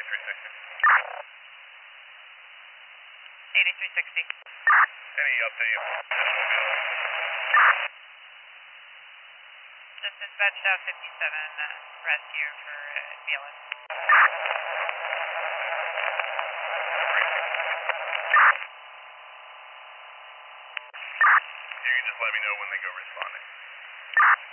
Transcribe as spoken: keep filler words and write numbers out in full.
eighty-three sixty. eighty-three sixty. Any update? Just dispatched out fifty-seven uh, rescue for uh, B L S. You can just let me know when they go responding.